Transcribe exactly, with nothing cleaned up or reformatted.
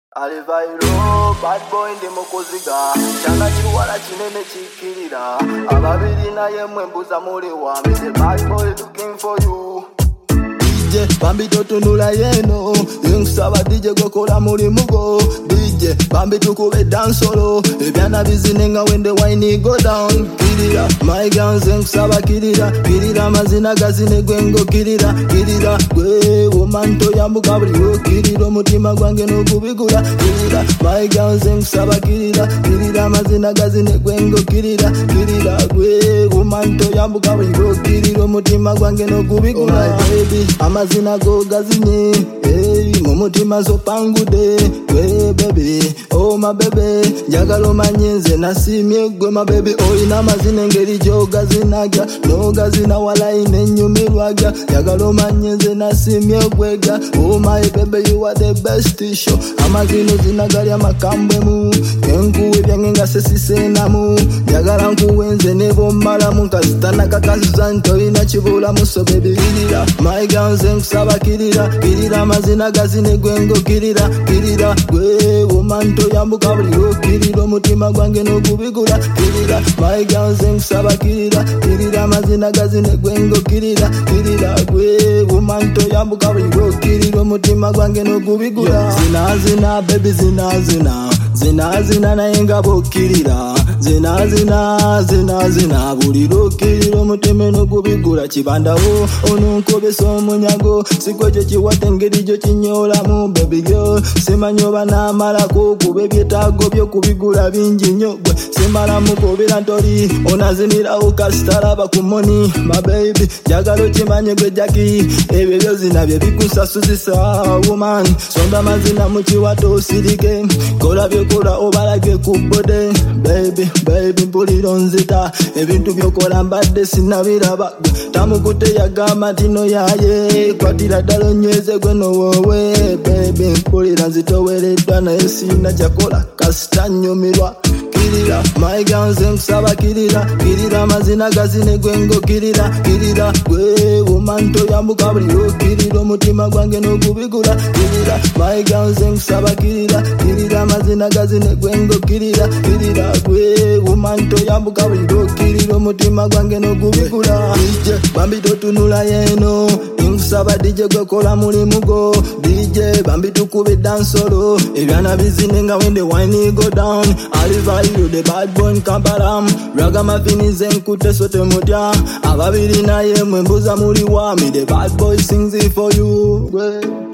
Alivairo, bad boy ndi mukuziga changa chiwala chinene chikirira ababiri naye mwembuza muli wami. The bad boy looking for you. D J Bambi totunula yeno Yungsaba D J gokola muli mugo. D J Bambi tukube dansolo ebyana bizinenga when the wine go down. Kirira my guns Yungsaba kirira kirira mazina gazine gwengo kirira kirira gwe womanto yambuka buli yo kirira mutima gwange no kubigura kirira my guns Yungsaba kirira kirira mazina gazine gwengo kirira kirira gwe womanto yambuka buli yo kirira mutima gwange no kubigura. Oh my baby amazina go gazine hey mumutima so pangude gwe baby oh my baby njagalo manyenze nasimye gwe my baby oina mazina ngeri jo gazinagya no gazina wala inenyumirwaga njagalo manyenze nasimye gwega oh my baby you are the best show amazino zinagali amakambwe mu kenkuwe byangenga sesisenamu njagala nkuwenze nebo mala munkazitana kakazanto ina chibula muso baby kirira my guns Yungsaba kirira kirira mazina gazine gwengo kirira kirira gwe womanto yambuka buli yo kirira mutima gwange no kubigura kirira my guns Yungsaba kirira kirira mazina gazine gwengo kirira kirira gwe womanto yambuka buli yo kirira mutima gwange no kubigura. Zina zina baby zina zina zina zina nayenga bokirira zina zina zina zina buli lo kirira mutima no kubigura chibandawo onunkobe so munyago sikwecho chiwatengeri jo chinyola mu baby girl semanyoba na mala ko kube byetago byo kubigura bingi nyogwe semala mukobera ntori onazinira ukastara bakumoni my baby jagalo chimanye gwe jaki ebyo byo zina bye bikusasuzisa woman sonda mazina mu chiwato sirike kola byo kola obalage kubode baby baby mpuliro nzita ebintu byokola mbadde sinabiraba tamukute yagama tino yaye kwatira dalo nyeze gwe no wowe baby mpulira nzitowereddwa naye sina kyakola kasita nyumirwa kirira my guns Yungsaba kirira kirira mazina gazine gwengo kirira kirira gwe womanto yambuka buli yo kirira mutima gwange no kubigura kirira my guns Yungsaba kirira kirira mazina gazine gwengo kirira kirira gwe womanto yambuka buli yo kirira mutima gwange no kubigura. D J Bambi totunula yeno Yungsaba D J gokola muli mugo D J Bambi tukube dansolo ebyana bizinenga when the wine go down. Alivairo the bad boy Kampalam Ragamuffin zenkute sote mutya ababiri naye mwembuza muli wami. The bad boy sings it for you.